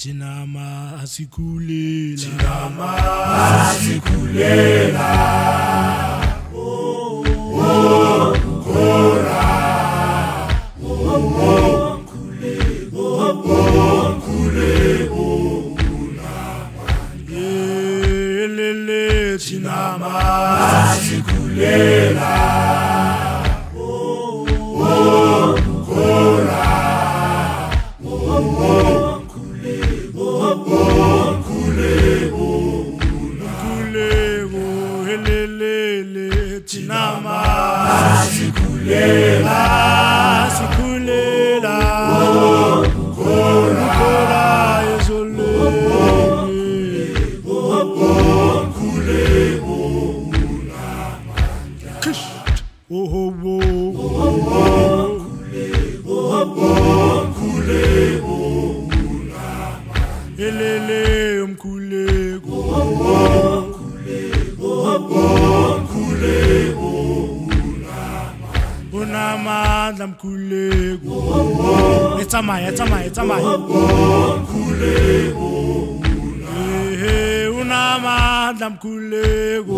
Tinama asikulela, Tinama asikulela, oh kukora, oh kulego, oh kulego, lele Tinama asikulela, oh kukora, oh Tinama asikulela, asikulela, kukora ezole, kulego, oh kulego, elele umkulego, unamandla mkulego, etsamaya unamandla mkulego,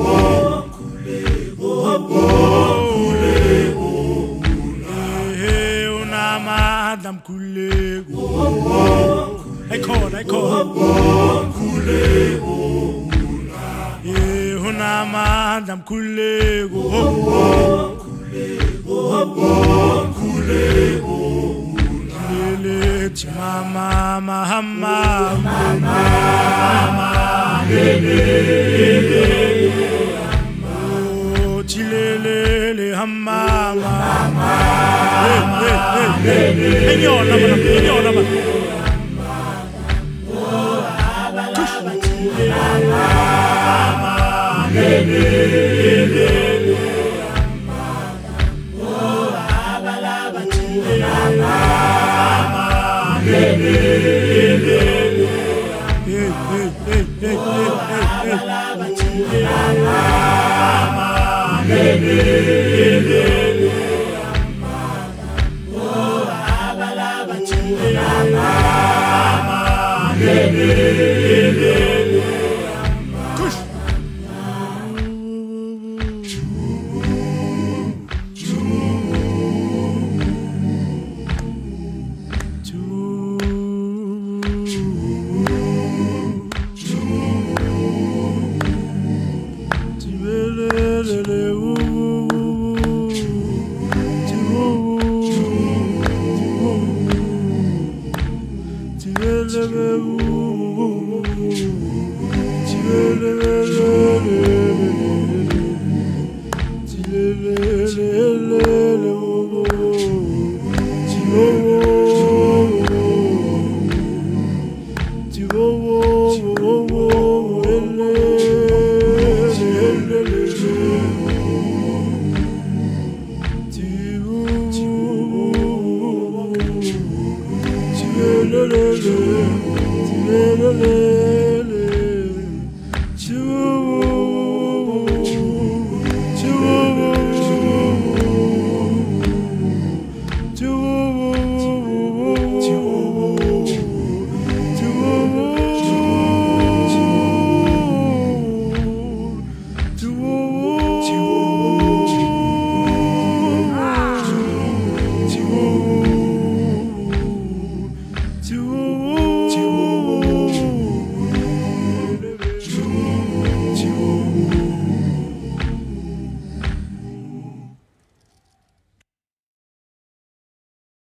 unamandla mkulego, ayikhona unamandla mkulego, lelethi mama oh tilelele hamama enyona mana Tilele